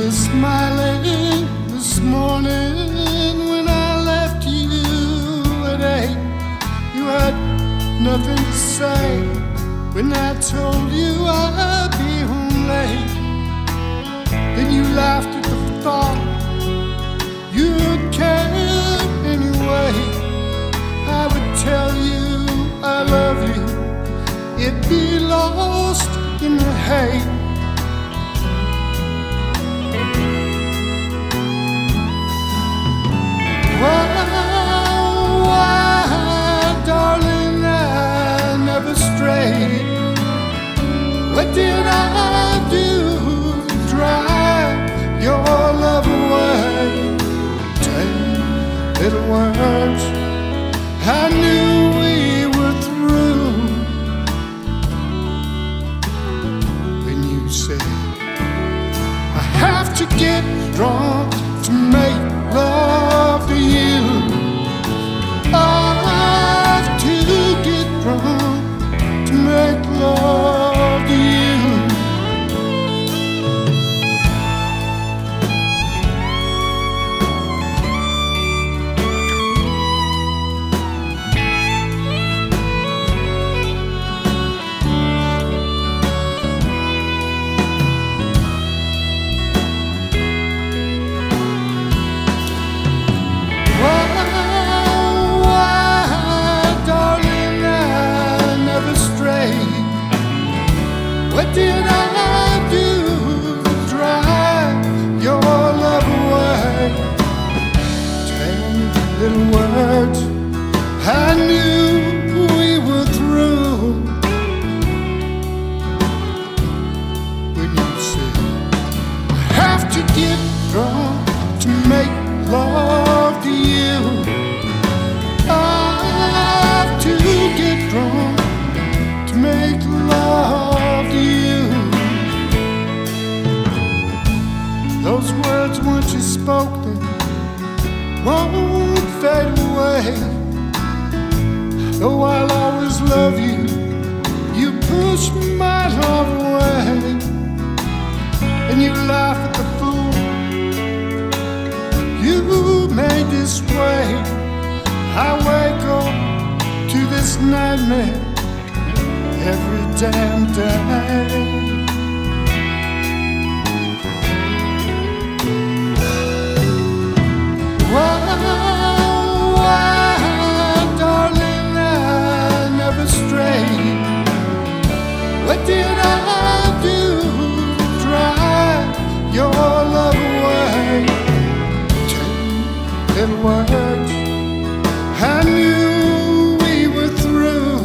were smiling this morning when I left you at 8. You had nothing to say when I told you I'd be home late. Then you laughed at the thought you cared anyway. I would tell you I love you, it'd be lost in the hate. Why, darling, I never strayed. What did I do to drive your love away? 10 little words, I knew we were through. When you said, I have to get drunk to make love to you. I have to get drunk to make love to you. What did I do to drive your love away? 10 little words, I knew we were through. When you said, I have to get drunk to make love to you. I have to get drunk to make love to you. Those words, once you spoke them, won't fade away. Though I'll always love you, you push my love away. And you laugh at the fool you made this way. I wake up to this nightmare every damn day. Why, darling, I never strayed. What did I do to drive your love away? 10 little words, I knew we were through.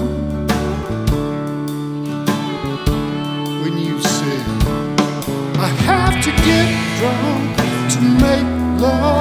When you said, I have to get drunk to make love